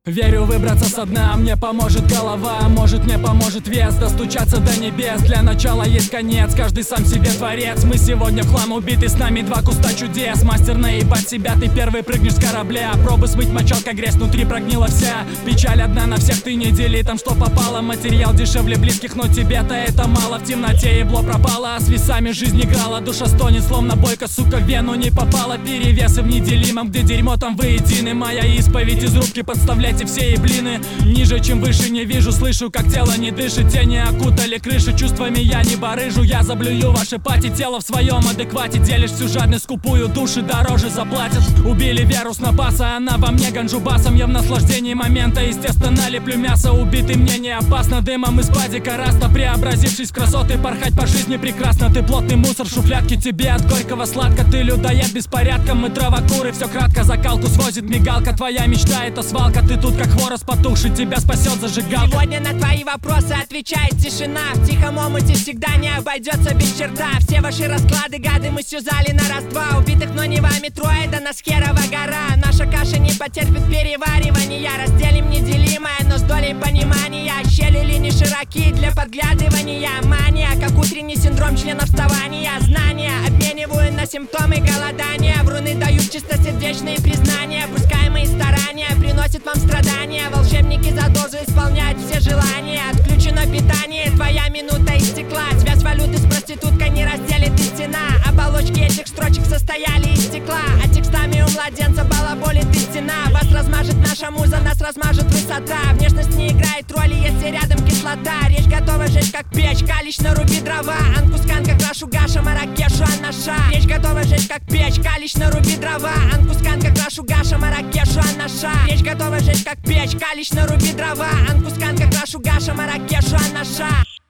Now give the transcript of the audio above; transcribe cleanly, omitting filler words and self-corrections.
Верю, выбраться со дна мне поможет голова, может мне поможет вес, достучаться до небес. Для начала есть конец, каждый сам себе творец. Мы сегодня в хлам убиты, с нами два куста чудес. Мастер наебать себя, ты первый прыгнешь с корабля. Пробы смыть мочалка, грязь внутри прогнила вся. Печаль одна на всех, ты не дели там что попало. Материал дешевле близких, но тебе-то это мало. В темноте ебло пропало, а с весами жизнь играла. Душа стонет, словно бойка, сука, в вену не попала. Перевесы в неделимом, где дерьмо там воедины. Моя исповедь из рубки, подставлять все еблины. Ниже, чем выше, не вижу, слышу, как тело не дышит. Тени окутали крыши, чувствами я не барыжу. Я заблюю ваши пати, тело в своем адеквате. Делишь всю жадность, скупую, души дороже заплатят. Убили веру с напаса, она во мне ганджу басом. Я в наслаждении момента, естественно, леплю мясо. Убитый мне не опасно, дымом из падика раста. Преобразившись в красоты, порхать по жизни прекрасно. Ты плотный мусор, шуфлятки, тебе от горького сладко. Ты людоед беспорядком, мы травокуры. Все кратко, закалку свозит мигалка. Твоя мечта это свалка, ты тут как хворост потухший, тебя спасет зажигалка. Сегодня на твои вопросы отвечает тишина. В тихом омуте всегда не обойдется без черта. Все ваши расклады, гады, мы сюзали на раз-два. Убитых, но не вами трое, да нас херова гора. Наша каша не потерпит переваривания. Разделим неделимое, но с долей понимания. Щели линии широки для подглядывания. Мания, как утренний синдром членов вставания. Знания обмениваю на симптомы голодания. Вруны дают чистосердечные признания. Пускай мои старания приносят вам страдания. Волшебники за дозу исполняют все желания. Отключено питание, твоя минута истекла. Связь валюты с проституткой не разделит и стена. Оболочки этих строчек состояли из стекла, а текстами у младенца балаболит истина. Вас размажет наша муза, нас размажет высота. Внешность не играет роли, если рядом кислота. Речь готова жечь как печь, калич наруби дрова. Анкусканка крашу гаша, маракешу анаша. Речь готова жечь как печь, калич наруби дрова. Анкусканка крашу гаша, маракешу анаша. Речь готова жечь как печь, калич наруби дрова. Анкусканка крашу гаша, маракешу анаша.